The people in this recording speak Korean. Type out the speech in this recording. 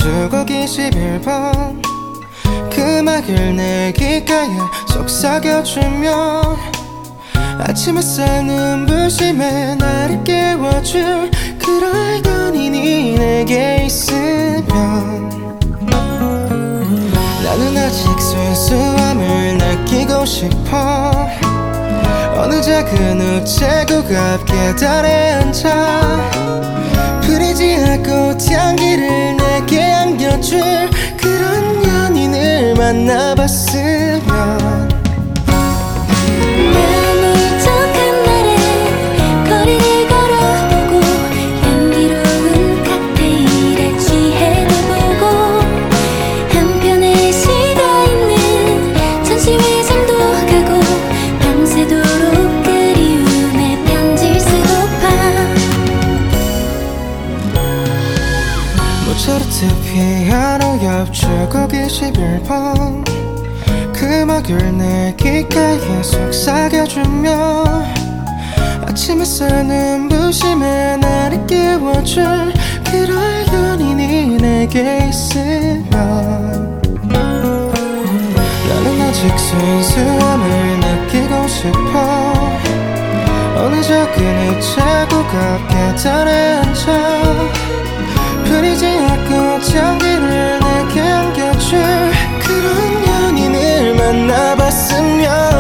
주곡 21번 그 음악을 내 귓가에 속삭여주면 아침 햇살 눈부심에 나를 깨워줄 그럴 연인이 내게 있으면 나는 아직 순수함을 느끼고 싶어. 어느 작은 우체국 앞 계단에 앉아 흐리지 않고 꽃향기를 내게 안겨줄 그런 연인을 만나봤으면. 모차르트 피아노 옆 주곡 21번 그 음악을 내 귓가에 속삭여주며 아침 햇살 눈부심에 나를 깨워줄 그럴 연인이 내게 있으면 나는 아직 순수함을 느끼고 싶어. 어느 작은 우체국 앞 계단에 앉아 흐리지 않고 꽃향기를 내게 안겨줄 그런 연인을 만나봤으면.